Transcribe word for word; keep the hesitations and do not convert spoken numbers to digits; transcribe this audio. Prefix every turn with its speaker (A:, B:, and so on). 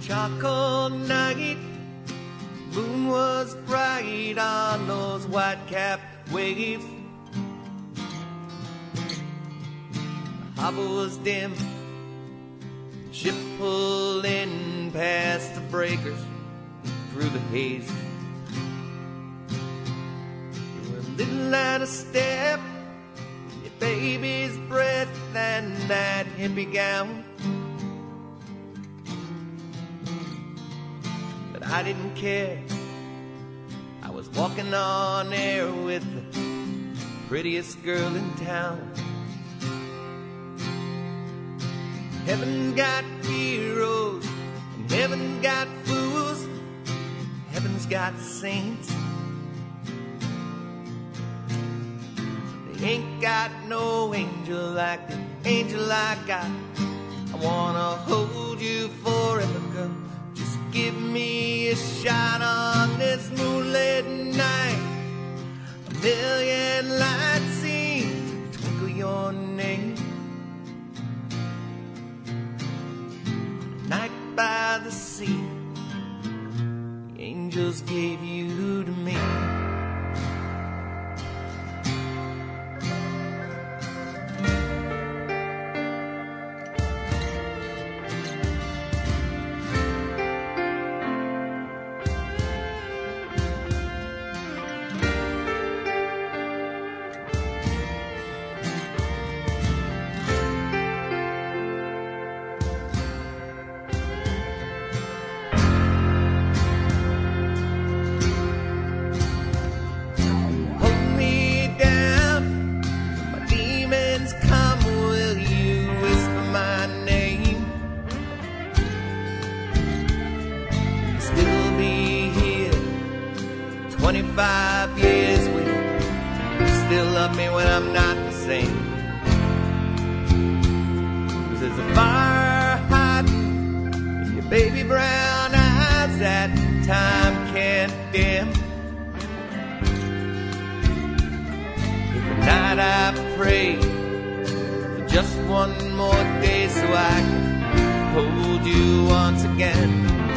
A: charcoal night, moon was bright on those white-capped waves. The harbor was dim, ship pulling past the breakers through the haze. You were a little out of step, your baby's breath and that hippie gown. But I didn't care, I was walking on air with the prettiest girl in town. Heaven's got heroes, and heaven's got fools, heaven's got saints. They ain't got no angel like the angel I got. I wanna hold you forever, girl. Just give me a shot on this moonlit night. A million lights seem to twinkle your name. Night by the sea, the angels gave you to me. Twenty-five years, will you still love me when I'm not the same? 'Cause there's a fire hiding in your baby brown eyes that time can't dim. Every night I pray for just one more day so I can hold you once again.